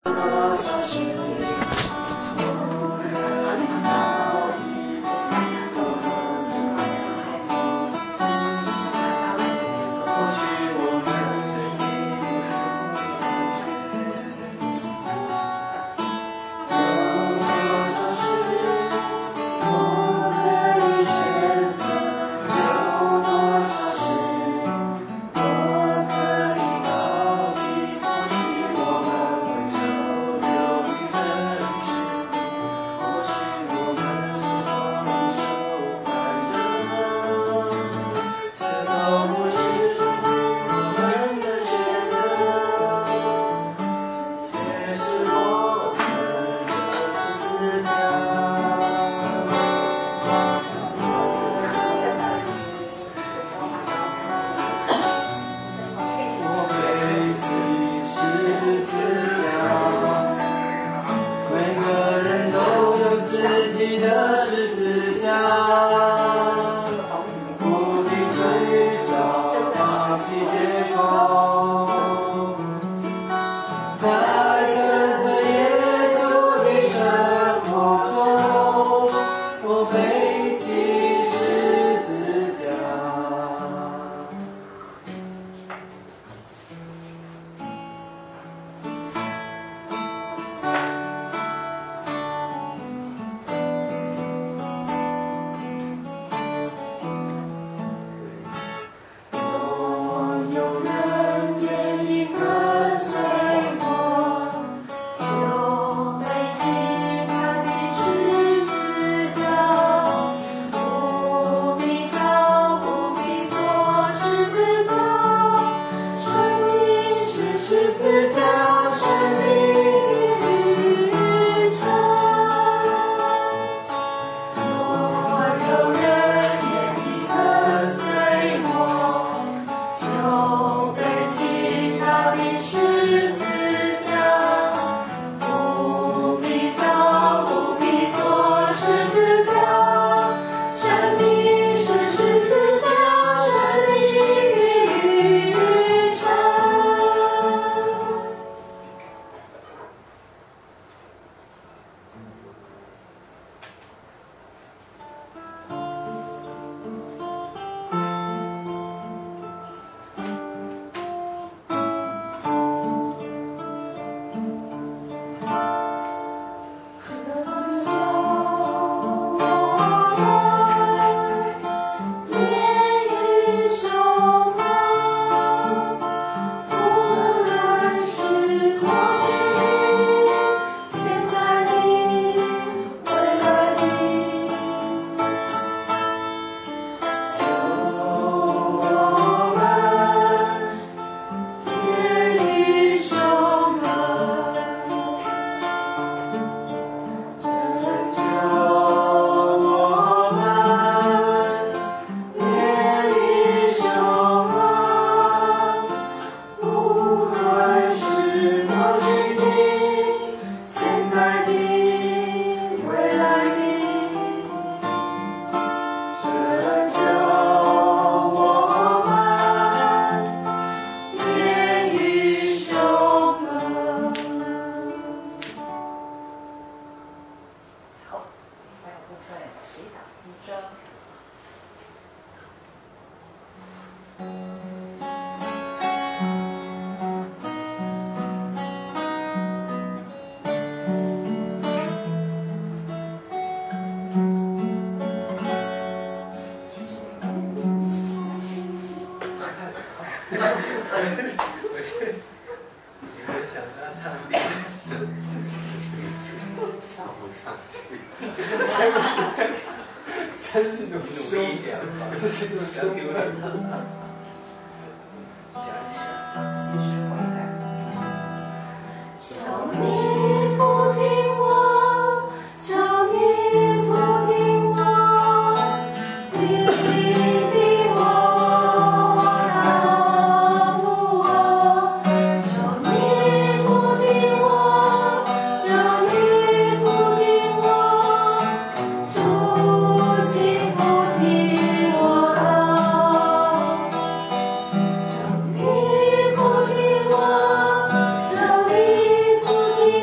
你不听我，就你不听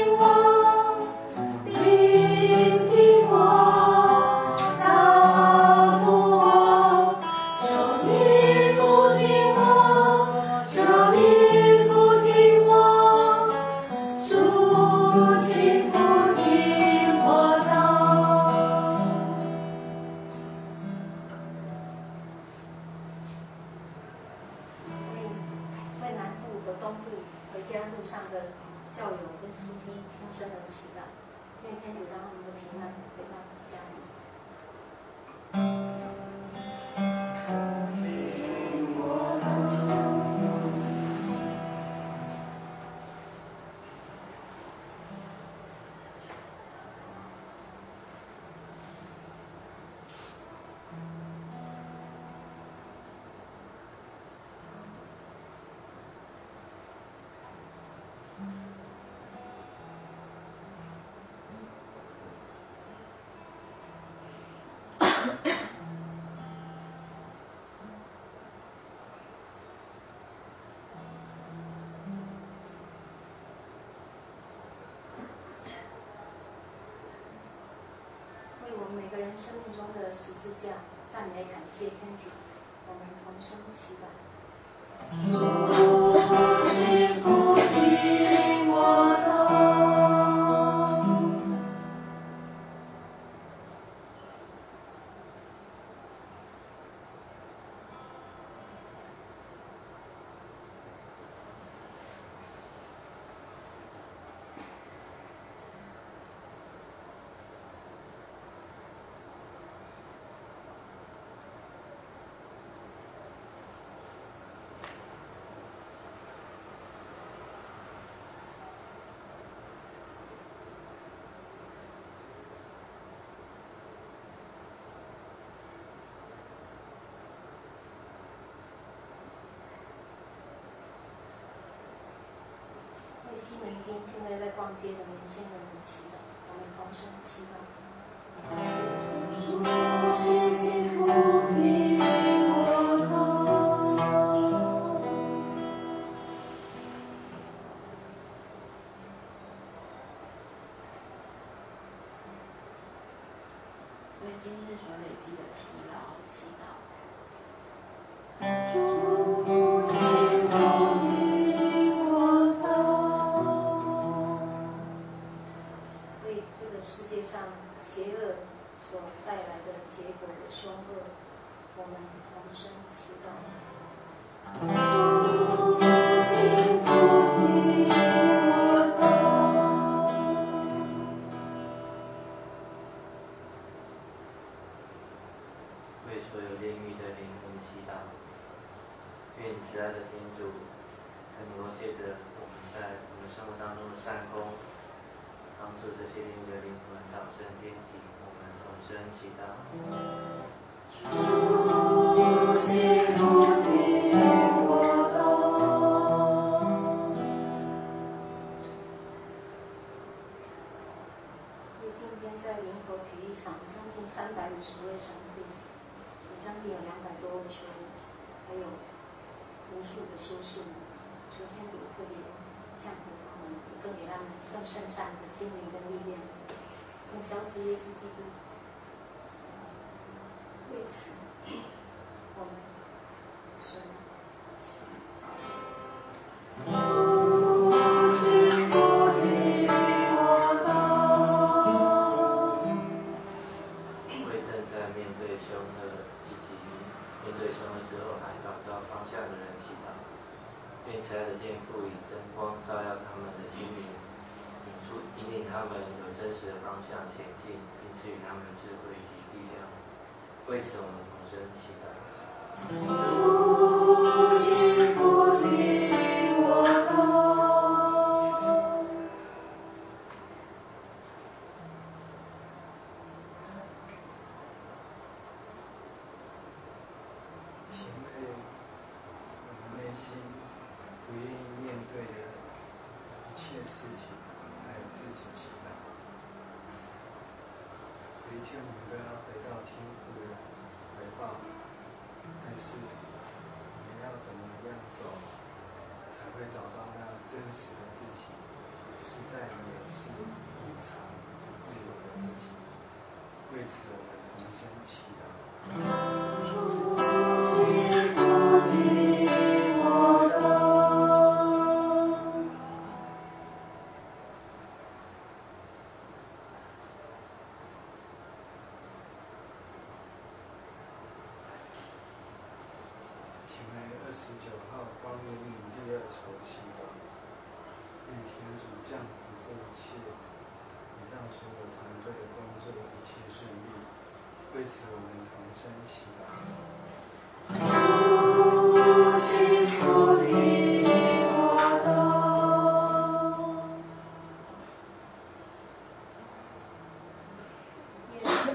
天主让他们的平安回到家里。为我们每个人生命中的十字架赞美感谢天主，我们同声祈祷。主，福听我祷。为西门町现在在逛街的年轻人们祈祷，我们同声祈祷。主，请福听我祷。 为今日所累积的疲劳祈祷。 主，请福听我祷。为这个世界上邪恶所带来的结果的凶恶，我们同声祈祷。主，请福听我祷。 为所有炼狱的灵魂祈祷，愿慈爱的天主能够借着我们在我们生活当中的善功，帮助这些炼狱的灵魂早生天体。我们同声祈祷。 主，请福听我祷。为今天在林口体育场将近350位神父，也将近有200多位修女，还有无数的修士们，求天主特别降福他们，更给他们更圣善的心灵跟力量，更交织耶稣基督。为此，我们神面对凶恶之后还找不到方向的人祈祷，愿慈爱的天父以真光照耀他们的心灵，引领他们有真实的方向前进，并赐予他们智慧及力量。为此，我们同声祈祷。 主，请福听我祷。 请为我们内心不愿意面对的一切事情，还有自己祈祷。有一天我们都要回到天父的怀抱，但是我们要怎么样走，才会找到那真实的自己，是在掩饰、隐藏、自由的自己。为此，我们同心祈祷。29号光明岭第2筹祈祷，愿天主降福这一切。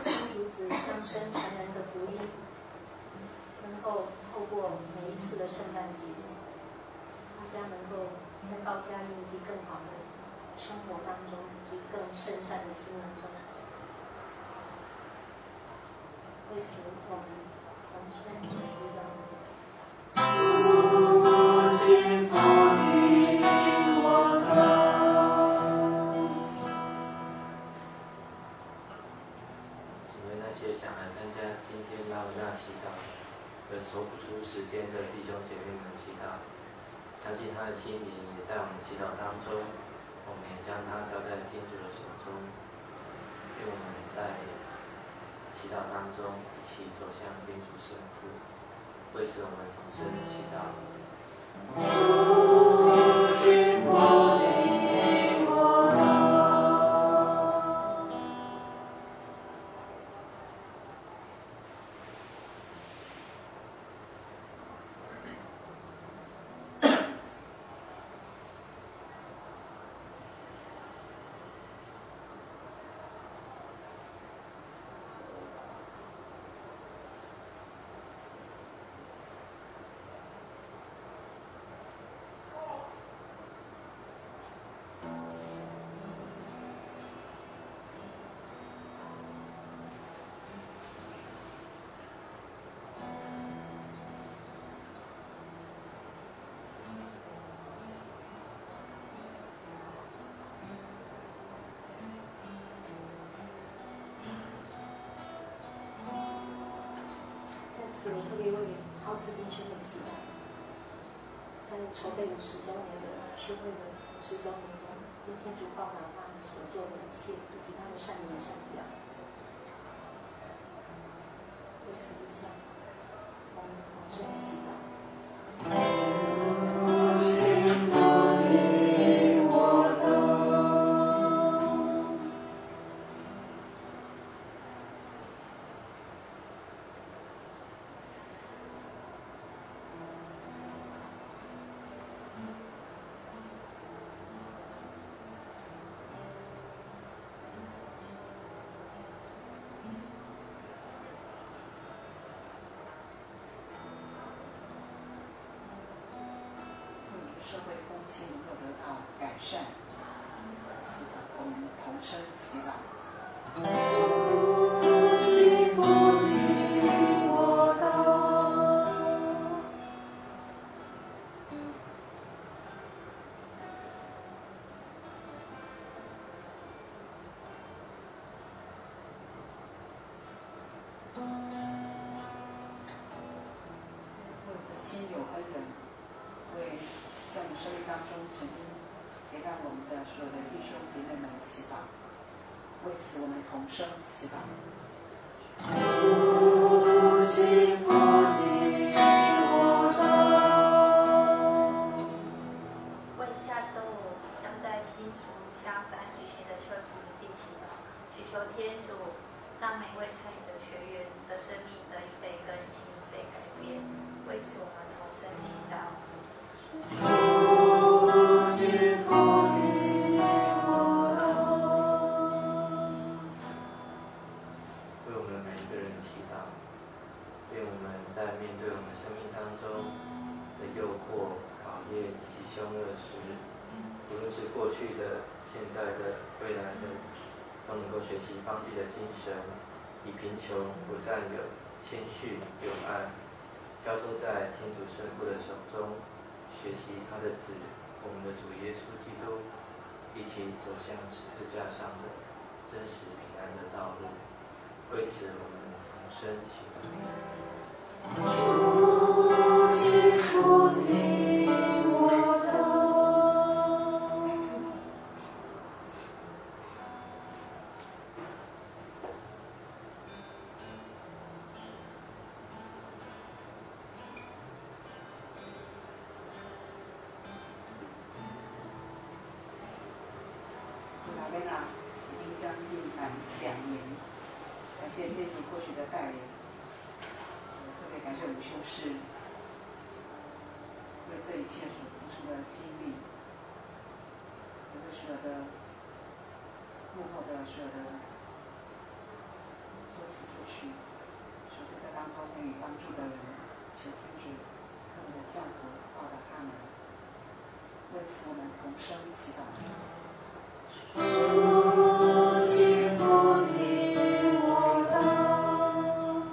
阻止相生成人的福音，能够透过每一次的圣诞节，大家能够在道家印记更好的生活当中，以及更圣善的经营中。为此，我们同声祈祷。 想来参加今天拉维纳祈祷而抽不出时间的弟兄姐妹们祈祷，相信他的心灵也在我们祈祷当中，我们也将他交在天主的手中，愿我们在祈祷当中一起走向天主圣父。为此，我们同声祈祷。 我特别为奥斯汀宣的祈祷，在筹备50周年的宣会的50周年中，跟天主报答他所做的一切，以及他的善言善表。为此一项，我们同声祈祷。 社会风气能够得到改善，我们同声祈祷。为亲友恩人，为在我们生命当中曾经陪伴我们的所有的弟兄姐妹们祈祷，为此我们同声祈祷。 为下周五将在新竹香山举行的秋季营地祈祷，祈求天主让每位参与的学员的生命得以被更新、被改变。为此，我们同声祈祷。 为我们每一个人祈祷，愿我们在面对我们生命当中的诱惑、考验以及凶恶时，无论是过去的、现在的、未来的，都能够学习方济的精神，以贫穷不占有、谦逊有爱，交托在天主圣父的手中，学习他的子，我们的主耶稣基督，一起走向十字架上的真实平安的道路。为此，我们同声祈祷。 拉贝纳已经将近满2年，感谢天主过去的带领，特别感谢我们修士为这一切所付出的心力，也对所有的幕后的所有的做去。说这个当中给予帮助的人，求天主特别的降福报答他们。为此我们同声祈祷。 主幸福听我祷。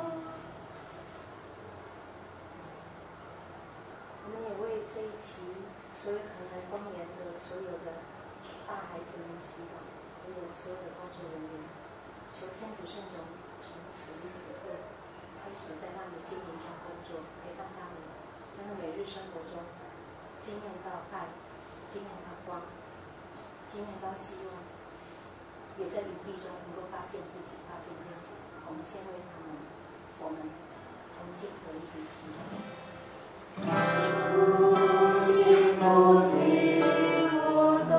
我们也为这一期所有河南方言的所有的大孩子们祈祷，还有所有的工作人员，求天主圣种从此时此刻开始在他们心灵中工作，陪伴他们，在他每日生活中经验到爱，经验到光，经验到希望，也在隐蔽中能够发现自己，发现天主。我们先为他们，我们同心合一的祈祷。幸福听我祷。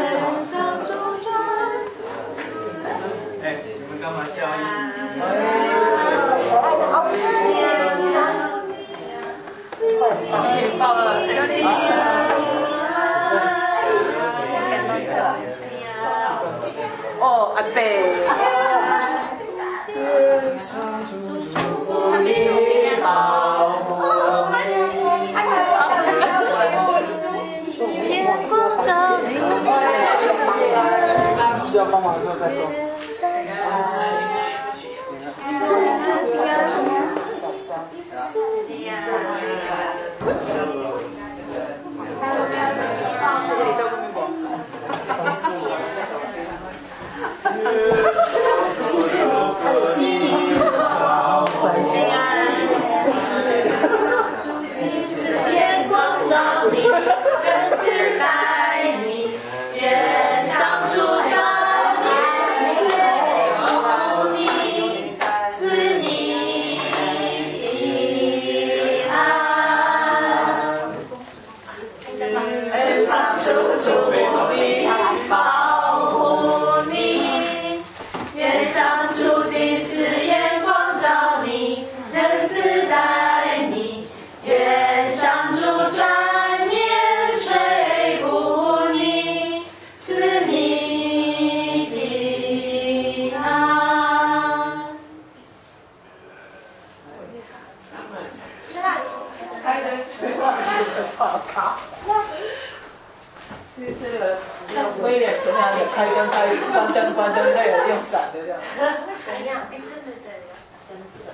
干嘛笑？ 阿伯。 需要帮忙的时候再说。 天光照你，人自待你，月上主照你，望你，思你安。长处祝福你，保护你，月上主的慈眼光照你，人自待你，月上主转面垂顾你，赐你平安。 开灯，好卡。这个威廉怎么样？有开灯、关灯、关灯，再有用伞的这样。 怎样？哎，对，真的。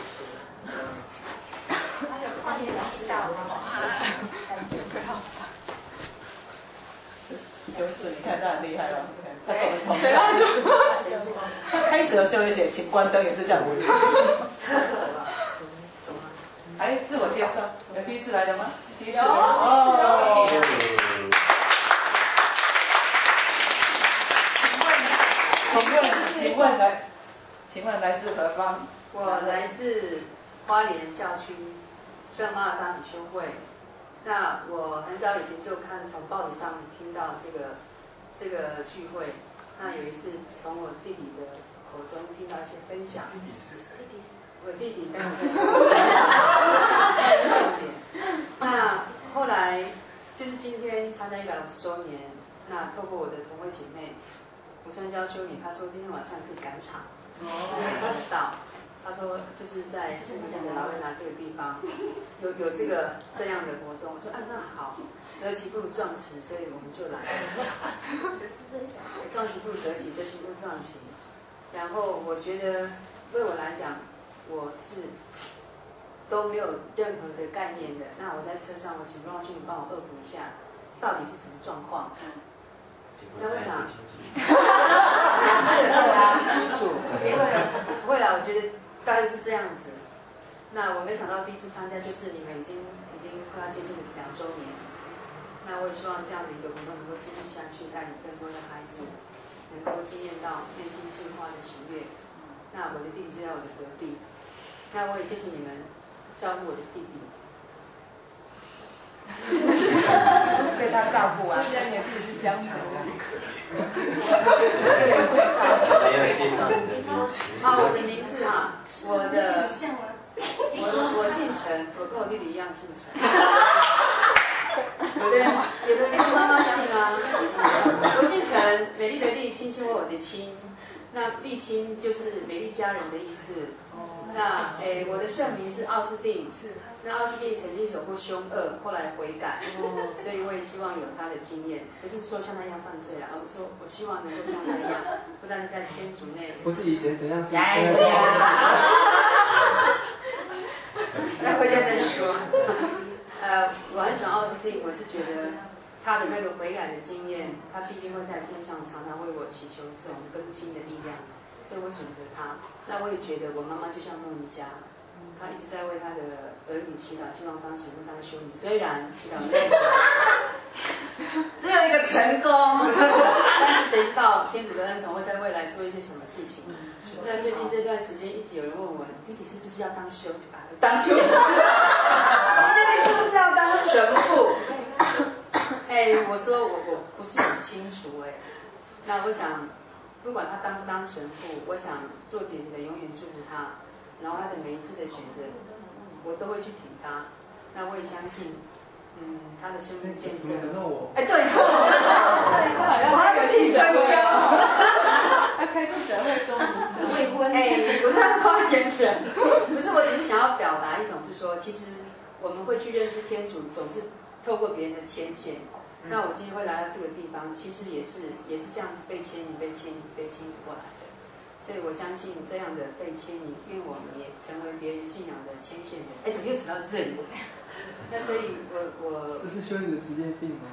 还有跨年知道就是你看他很厉害了，他懂得通。对啊，他开始的时候也写请关灯，也是这样子。哎，自我介绍，有第一次来的吗？第一次。哦。请问来自何方？ 我来自花莲教区圣马尔大女修会。那我很早以前就从报纸上听到这个聚会。那有一次从我弟弟的口中听到一些分享。弟弟是谁？我弟弟跟我在那后来就是今天参加150周年，那透过我的同会姐妹吴川娇修女，她说今天晚上可以赶场。他知道，他说就是在圣山的老人拿这个地方有这样的活动，我说那好，得其不如壮其，所以我们就来。壮其不如得其，得其不如壮其。然后我觉得对我来讲，我是都没有任何的概念的。那我在车上，我请庄训帮我恶补一下，到底是什么状况？那我想，不会啦，我觉得大概是这样子。那我没想到第一次参加，就是你们已经快要接近2周年。那我也希望这样的一个活动能够继续下去，带领更多的孩子能够经验到内心进化的喜悦。那我的弟弟就在我的隔壁，那我也谢谢你们照顾我的弟弟。 被他照顾啊！现在你的弟弟是江湖。 没有介绍你的名字。 好，我的名字啊，我姓陈，我跟我弟弟一样姓陈。有的人妈妈姓啊，我姓陈，美丽的丽，卿卿我我的卿，那丽卿就是美丽佳人的意思。那我的圣名是奥斯定，那奥斯定曾经有过凶恶，后来悔改，所以我也希望有他的经验，不是说像他一样犯罪啊，我希望能够像他一样，不但是在天主内， 不是以前怎样？ 那回家再说。我很喜欢奥斯定，我是觉得他的那个悔改的经验，他必定会在天上常常为我祈求这种更新的力量。所以我选择他。那我也觉得我妈妈就像莫妮加，她一直在为她的儿女祈祷，希望当神父当修女。虽然祈祷只有一个成功，但是谁知道天主的恩宠会在未来做一些什么事情？那最近这段时间一直有人问我，弟弟是不是要当修女？当修女？弟弟是不是要当神父？我说我不是很清楚那我想。不管他当不当神父，我想做姐姐的永远祝福他，然后他的每一次的选择，我都会去挺他。那我也相信，他的生命见证。 对， 我还有弟弟追究。OK， 不是发言人，不是，我只是想要表达一种是说，其实我们会去认识天主，总是透过别人的牵线。那我今天会来到这个地方，其实也是这样子被牵引过来的。所以我相信这样的被牵引，因为我们也成为别人信仰的牵线人。怎么又扯到这里？那所以我这是修女的职业病吗？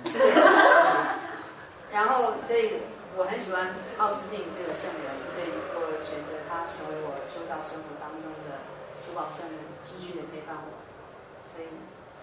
然后所以我很喜欢奥斯定这个圣人，所以我选择他成为我修道生活当中的主保圣人，继续的陪伴我。所以，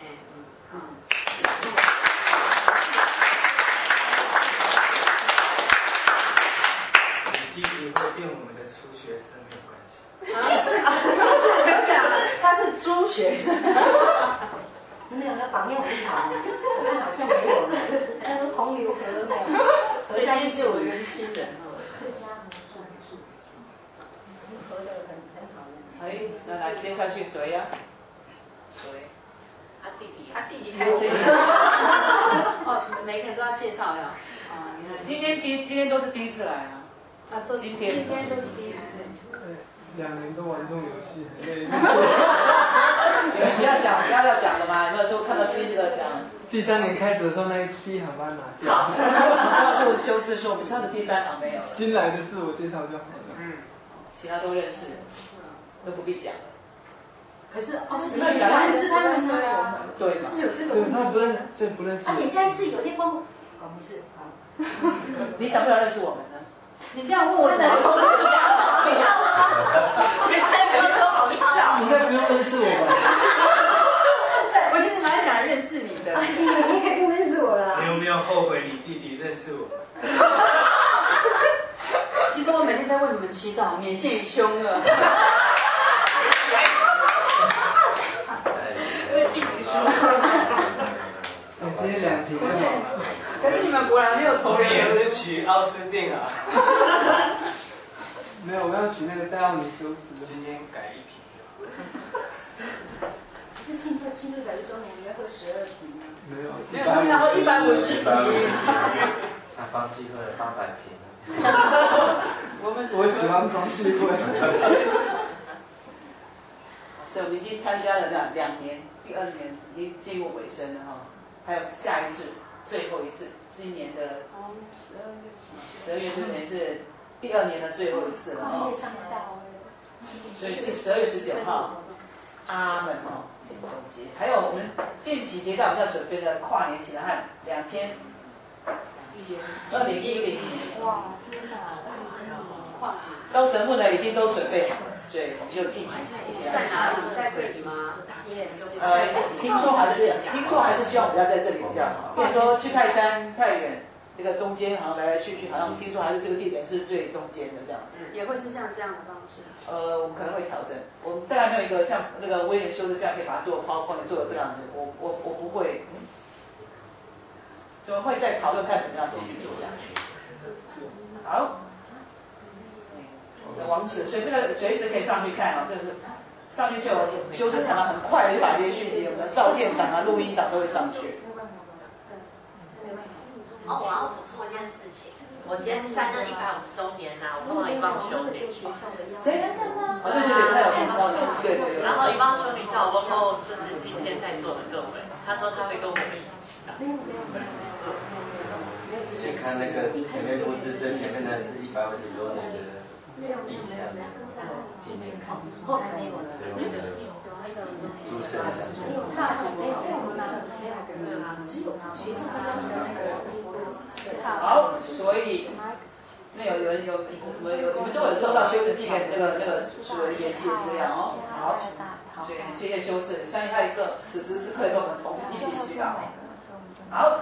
弟弟会变我们的初学生的关系。 没有讲，他是猪学生。 你们两个榜样很好，我看好像没有了，那个同流合合在一起就有一个新人哦。 最佳合作，合得很好。 那来接下去谁呀？谁？ 他弟弟开始。 哦，每个人都要介绍呀。你看， 今天都是第一次来啊。今天都是第一次。 2年都玩这种游戏很累。 你要讲的吗？有没有说看到第一个讲？ 第3年开始的时候，那第一行把它拿掉。 好，告诉修士说，我们上的第3行没有了。 新来的自我介绍就好了。 其他都认识，都不必讲。 可是你们讲认识他们呢？ 对嘛？ 是有这个。 对，他不认识，所以不认识。 而且现在是有些光，不是好。 你想不想认识我们呢？ 你这样问我怎么说？ 应该不用认识我吧？ 我其实蛮想认识你的。 你应该不认识我了。 你有没有后悔你弟弟认识我？ 其实我每天在为你们祈祷，免陷于凶恶。 今天2瓶就好了。 可是你们果然没有投人。 也是取奥斯定啊。没有，我要取那个戴奥尼修斯，今天改1瓶。 是庆祝100周年，你要喝12瓶吗？ 没有， 他们要喝150瓶。 那方济会800瓶。 我喜欢方济会。 所以我们已经参加了2年，第2年已经进入尾声了哈，还有下一次，最后一次，今年的12月这年是第2年的最后一次了哈。所以是12月19号，阿门哦，总结。还有我们近期阶段我们要准备的跨年期的和2010年。 哇，天哪！ 高神父呢已经都准备好了，所以我们就进行一下。 在哪里？在这里吗？ 听说还是希望我们要在这里比较好。比如说去泰山太远，这个中间好像来来去去，好像听说还是这个地点是最中间的这样。 也会是像这样的方式。 我们可能会调整。我们当然没有一个像那个威廉修士这样可以把它做PowerPoint做的这样子，我不会。所以会再讨论看怎么样继续做下去。好。网址，所以这个随时可以上去看啊，这是上去就有修正档很快的就把这些讯息，我们的照片档啊、录音档都会上去。 我要补充一件事情，我今天3个150周年呐，我碰到一帮修女。 真的吗？对，他有听到，对。 然后一帮修女叫我问候，就是今天在座的各位，他说他会跟我们一起祈祷。 先看那个前面布置最前面的是150多年的意象纪念卡， 后来没有了。 所以我们的诸神想说。 好，所以那有人有你们都有收到修士寄给那个所有的研习资料哦。好，所以谢谢修士，相信他一个此时此刻跟我们同一起祈祷。好。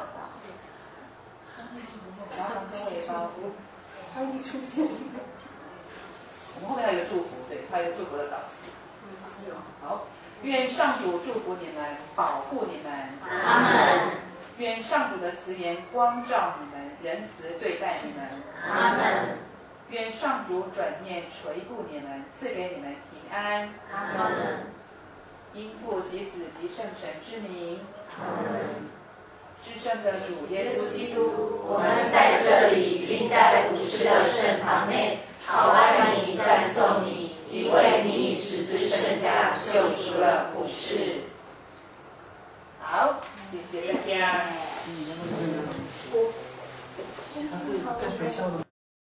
然后跟我也包袱，他一出现，我们后面还有一个祝福，对，还有一个祝福的祷。好，愿上主祝福你们，保护你们。 阿门。 愿上主的慈颜光照你们，仁慈对待你们。 阿门。 愿上主转念垂顾你们，赐给你们平安。 阿门。 因父及子及圣神之名。阿门。至圣的主耶稣基督， 我们在这里并在古时的圣堂内，朝拜你，赞颂你。 谢谢大家。 在学校的。